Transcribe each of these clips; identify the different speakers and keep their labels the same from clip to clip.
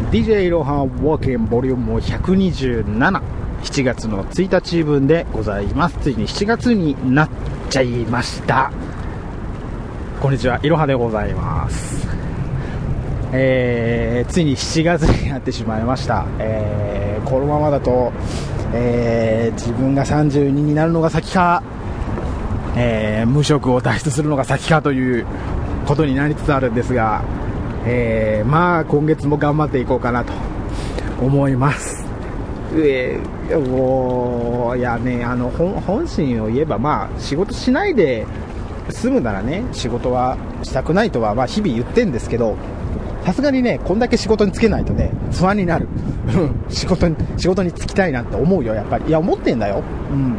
Speaker 1: DJ いろはウォーキンボリューム127、7月の1日分でございます。ついに7月になっちゃいました。こんにちは、いろはでございます。ついに7月になってしまいました。このままだと、自分が32になるのが先か、無職を脱出するのが先かということになりつつあるんですが、まあ今月も頑張っていこうかなと思います。もういやね、本心を言えば、まあ仕事しないで済むならね、仕事はしたくないとはまあ日々言ってんですけど、さすがにね、こんだけ仕事に就けないとね、不安になる。仕事に就きたいなって思うよ、やっぱり。いや、思ってんだよ。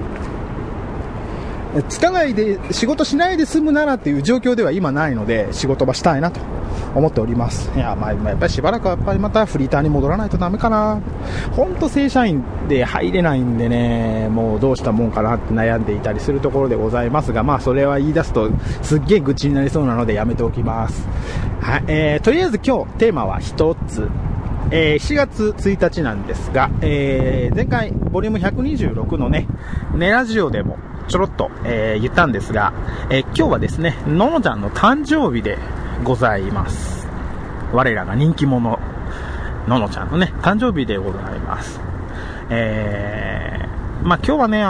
Speaker 1: つかないで、仕事しないで済むならっていう状況では今ないので、仕事はしたいなと思っております。いや、まあ、やっぱりしばらくはやっぱりまたフリーターに戻らないとダメかな。ほんと正社員で入れないんでね、もうどうしたもんかなって悩んでいたりするところでございますが、まあそれは言い出すとすっげえ愚痴になりそうなのでやめておきます。はい、とりあえず今日テーマは一つ。7月1日なんですが、前回ボリューム126のね、ラジオでもちょろっと、言ったんですが、今日はですね、ののちゃんの誕生日でございます。我らが人気者ののちゃんのね、誕生日でございます。まあ今日はね、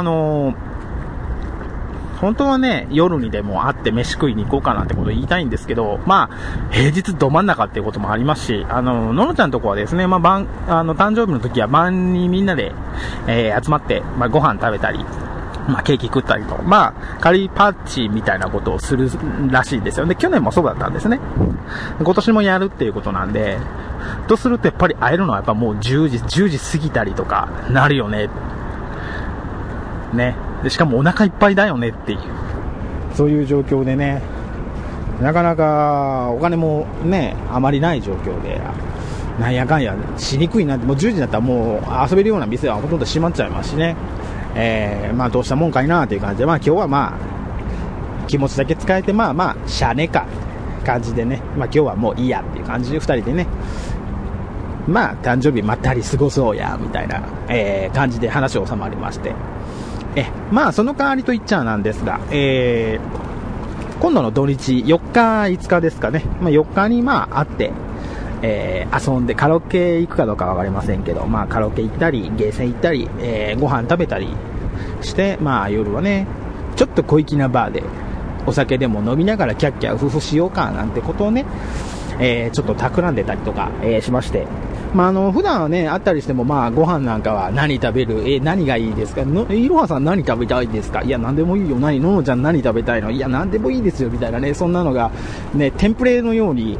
Speaker 1: 本当はね、夜にでも会って飯食いに行こうかなってことを言いたいんですけど、まあ、平日ど真ん中っていうこともありますし、ののちゃんとこはですね、まあ誕生日の時は晩にみんなで、集まって、まあご飯食べたり、まあケーキ食ったりと、まあ、仮パッチみたいなことをするらしいんですよ。で、去年もそうだったんですね。今年もやるっていうことなんで、とするとやっぱり会えるのはやっぱもう10時過ぎたりとかなるよね。ね。でしかもお腹いっぱいだよねっていう、そういう状況でね、なかなかお金もね、あまりない状況で、なんやかんやしにくいなって、もう10時になったらもう遊べるような店はほとんど閉まっちゃいますしね。まあどうしたもんかいなっていう感じで、まあ今日はまあ気持ちだけ使えて、まあしゃあねえか感じでね、まあ今日はもういいやっていう感じで2人でね、まあ誕生日まったり過ごそうやみたいな、感じで話収まりまして、まあその代わりと言っちゃなんですが、今度の土日4日5日ですかね、まあ4日にまあ会って、遊んでカラオケ行くかどうかわかりませんけど、まあカラオケ行ったりゲーセン行ったり、ご飯食べたりして、まあ夜はねちょっと小粋なバーでお酒でも飲みながらキャッキャウフフしようかなんてことをね、ちょっと企んでたりとか、しまして、まあ普段はね会ったりしても、まあご飯なんかは何食べる、何がいいですか、いろはさん何食べたいですか、いや何でもいいよ、ののちゃん何食べたいの、いや何でもいいですよみたいなね、そんなのがねテンプレのように、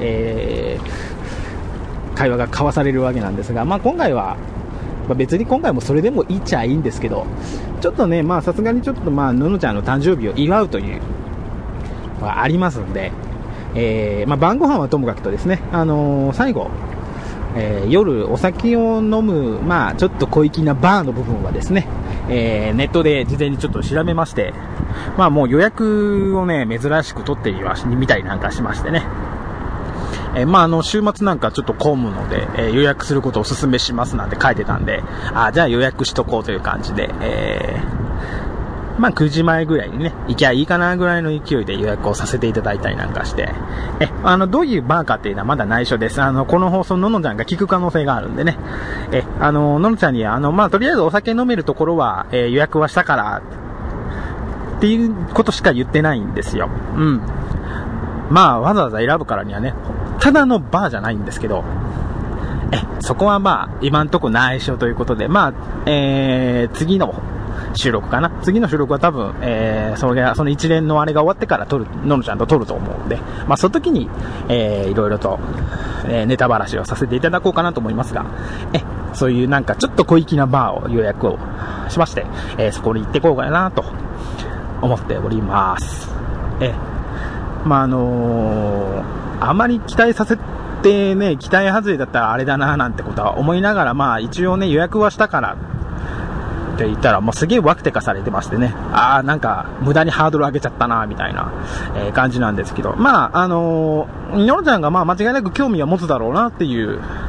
Speaker 1: 会話が交わされるわけなんですが、まあ今回は、まあ、別に今回もそれでもいいっちゃいいんですけど、ちょっとね、まあさすがにちょっとまあののちゃんの誕生日を祝うというのがありますんで、まあ晩ご飯はともかくとですね、最後、夜お酒を飲む、まあちょっと小粋なバーの部分はですね、ネットで事前にちょっと調べまして、まあもう予約をね珍しく取ってみたりなんかしましてね、まあ週末なんかちょっと混むので、予約することをお勧めしますなんて書いてたんで、じゃあ予約しとこうという感じで、まあ9時前ぐらいにね行きゃいいかなぐらいの勢いで予約をさせていただいたりなんかして、どういうバーかっていうのはまだ内緒です。この放送ののちゃんが聞く可能性があるんでね、ののちゃんにはまあとりあえずお酒飲めるところは、予約はしたからっていうことしか言ってないんですよ。まあわざわざ選ぶからにはね、ただのバーじゃないんですけど、そこはまあ今んとこ内緒ということで、まあ、次の収録かな、次の収録は多分、その一連のあれが終わってからののちゃんと撮ると思うんで、まあその時に、いろいろと、ネタばらしをさせていただこうかなと思いますが、そういうなんかちょっと小粋なバーを予約をしまして、そこに行ってこうかなと思っております。まああまり期待させてね、期待外れだったらあれだななんてことは思いながら、まあ一応ね予約はしたからって言ったらもうすげえワクテカされてましてね、なんか無駄にハードル上げちゃったなみたいな、感じなんですけど、まあののちゃんがまあ間違いなく興味は持つだろうなっていう、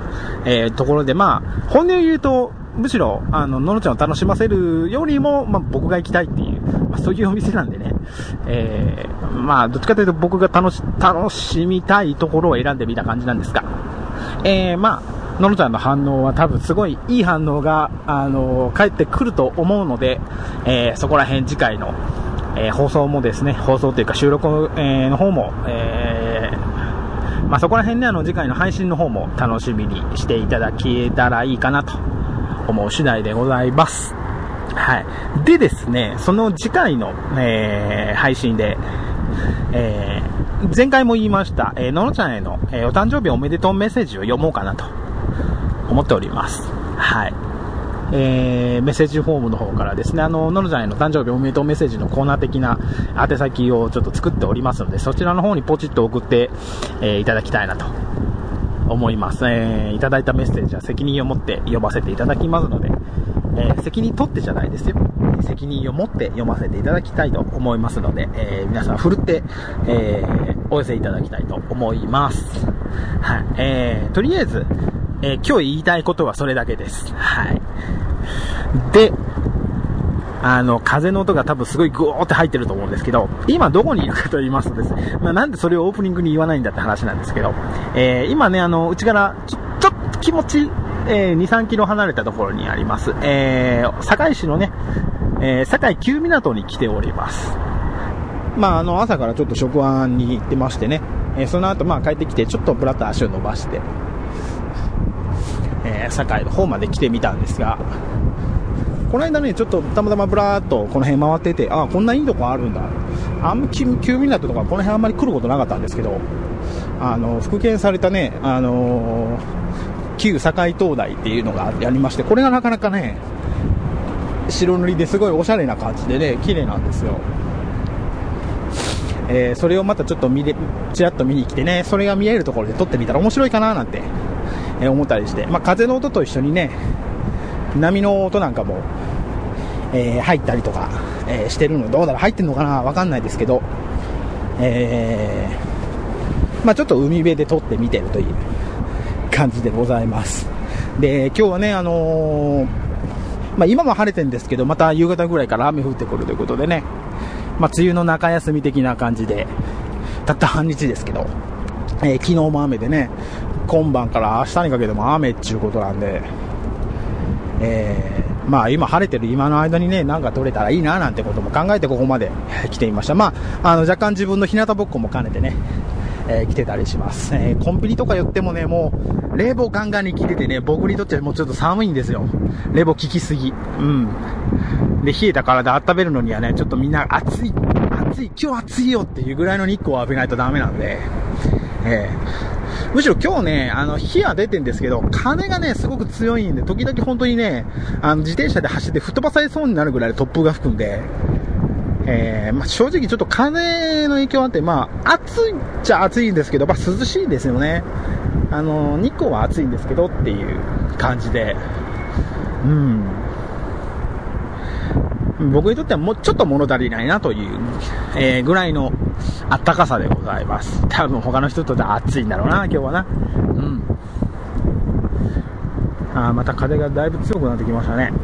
Speaker 1: ところで、まあ、本音を言うと、むしろ、ののちゃんを楽しませるよりも、まあ、僕が行きたいっていう、まあ、そういうお店なんでね、まあ、どっちかというと僕が楽しみたいところを選んでみた感じなんですが、まあ、ののちゃんの反応は多分すごいいい反応が、返ってくると思うので、そこら辺次回の、放送もですね、放送というか収録、の方も、まあ、そこら辺ね、次回の配信の方も楽しみにしていただけたらいいかなと思う次第でございます。はい。でですね、その次回の、配信で、前回も言いました、ののちゃんへの、お誕生日おめでとうメッセージを読もうかなと思っております。はい。メッセージフォームの方からですね、ののちゃんへの誕生日おめでとうメッセージのコーナー的な宛先をちょっと作っておりますので、そちらの方にポチッと送って、いただきたいなと思います。いただいたメッセージは責任を持って読ませていただきますので、責任取ってじゃないですよ。責任を持って読ませていただきたいと思いますので、皆さん振るって、お寄せいただきたいと思います。はい。とりあえず、今日言いたいことはそれだけです。はい。で、風の音が多分すごいグーって入ってると思うんですけど、今どこにいるかと言いますとですね、まあ、なんでそれをオープニングに言わないんだって話なんですけど、今ね、うちからちょっと気持ち、2、3キロ離れたところにあります、堺市のね、堺旧港に来ております。まあ、朝からちょっと職案に行ってましてね、その後まあ帰ってきてちょっとぶらっと足を伸ばして、堺の方まで来てみたんですが、この間ね、ちょっとたまたまブラーっとこの辺回ってて、こんないいとこあるんだ。旧港とかこの辺あんまり来ることなかったんですけど、復元されたね、旧堺灯台っていうのがありまして、これがなかなかね、白塗りですごいおしゃれな感じでね、綺麗なんですよ。それをまたちょっとちらっと見に来てね、それが見えるところで撮ってみたら面白いかななんて、思ったりして、まあ、風の音と一緒にね、波の音なんかも、入ったりとか、してるのどうだろう、入ってるのかなわかんないですけど、まあ、ちょっと海辺で撮ってみてるという感じでございます。で、今日はね、まあ、今も晴れてるんですけど、また夕方ぐらいから雨降ってくるということでね、まあ、梅雨の中休み的な感じで、たった半日ですけど、昨日も雨でね、今晩から明日にかけても雨っていうことなんで、まあ今晴れてる今の間にね、なんか撮れたらいいななんてことも考えてここまで来てみました。まあ、若干自分の日向ぼっこも兼ねてね、来てたりします。コンビニとか寄ってもね、もう冷房ガンガンに効いててね、僕にとってはもうちょっと寒いんですよ。冷房効きすぎ。うん。で、冷えた体温めるのにはね、ちょっとみんな暑い、今日暑いよっていうぐらいの日光を浴びないとダメなんで、むしろ今日ね、火は出てんですけど、風がね、すごく強いんで、時々本当にね、自転車で走って吹っ飛ばされそうになるぐらいで突風が吹くんで、まあ、正直ちょっと風の影響あって、まあ、暑いっちゃ暑いんですけど、まあ、涼しいですよね。日光は暑いんですけどっていう感じで、僕にとってはもうちょっと物足りないなという、ぐらいの暖かさでございます。多分他の人とで暑いんだろうな、今日はな。また風がだいぶ強くなってきましたね。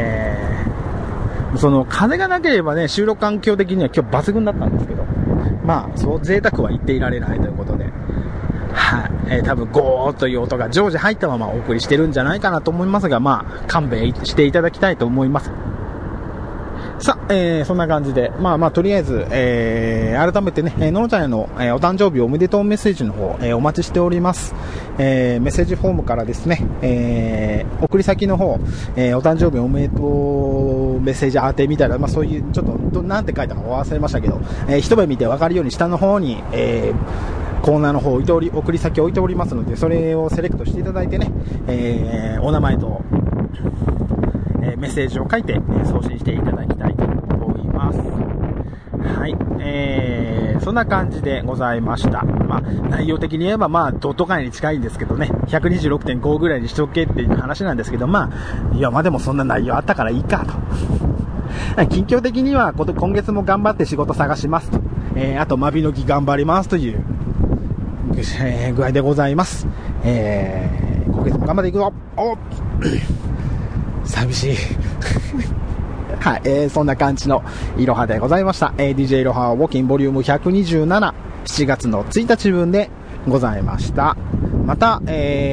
Speaker 1: その風がなければね、収録環境的には今日抜群だったんですけど、まあ、そう贅沢は言っていられないということで、はい、多分ゴーという音が常時入ったままお送りしてるんじゃないかなと思いますが、まあ、勘弁していただきたいと思います。さあ、そんな感じで、まあ、とりあえず、改めてね、ののちゃんへの、お誕生日おめでとうメッセージの方、お待ちしております。メッセージフォームからですね、送り先の方、お誕生日おめでとうメッセージ当てみたいな、まあ、そういう、ちょっと、なんて書いたか忘れましたけど、一目見て分かるように下の方に、コーナーの方送り先置いておりますので、それをセレクトしていただいてね、お名前と、メッセージを書いて送信していただきたいと思います。はい、そんな感じでございました。まあ、内容的に言えばまあドット会に近いんですけどね、126.5 ぐらいにしとけっていう話なんですけど、まあいやまあでもそんな内容あったからいいかと。近況的には今月も頑張って仕事探しますと、あと間引の木頑張りますという、具合でございます。 今月も頑張っていくぞ。お寂しい。はい、そんな感じのいろはでございました。DJ いろはウォーキンボリューム127、7月の1日分でございました。また、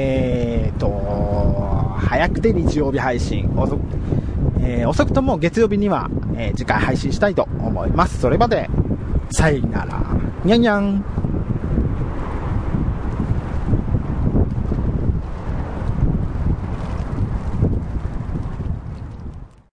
Speaker 1: 早くて日曜日配信、遅くとも月曜日には、次回配信したいと思います。それまで、さよなら。にゃんにゃん。